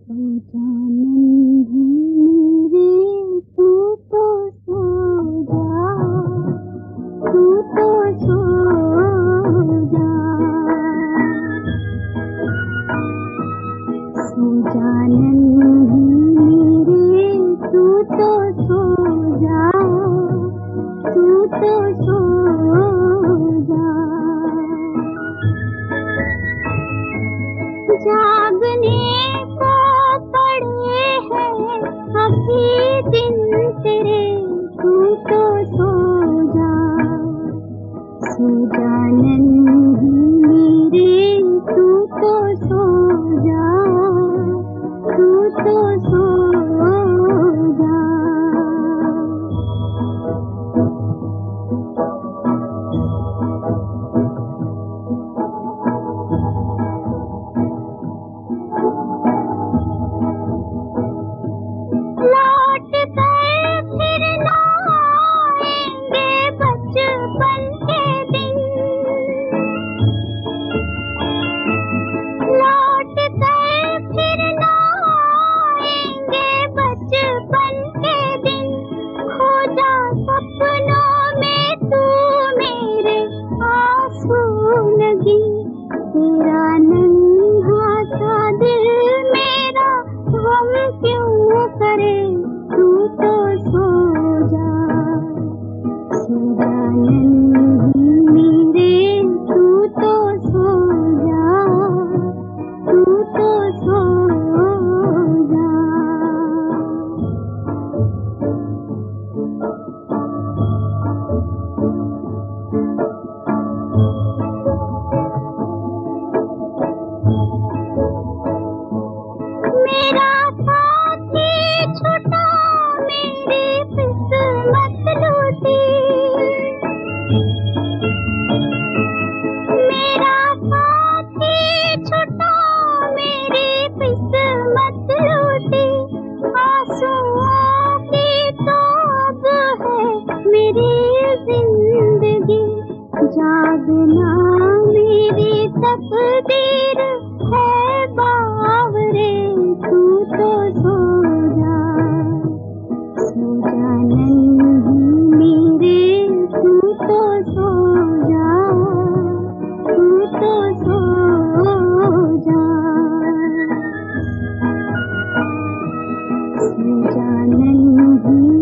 जानन मेरे तू तो सो जा, तू तो सो जा, सो जानन मेरे तू तो सो जा, तू तो सो जा। जागने को पड़े हैं अभी दिन तेरे, तू तो सो जा, सो जानन मेरे तू तो सो जा, तू तो सो जा। लौट कर फिर ना आएंगे बचपन के दिन, लौट कर फिर ना आएंगे बचपन के दिन। खो जा सपनों में तू मेरे आंसू लगी, तेरा नन्हा सा दिल मेरा गम क्यों करे, तू तो सो जा, सो जानन मेरे तू तो सो जा, तू तो सो जा। मेरा साथी छूटा, मेरी किस्मत लूटी, मेरा साथी छूटा, मेरी किस्मत लूटी। आंसुओं की तो अब है मेरी जिंदगी, जागना मेरी तकदीर है बावरे, तू तो सो जा, सो जानन मेरे तू तो सो जा, तू तो सो जा, सो जानन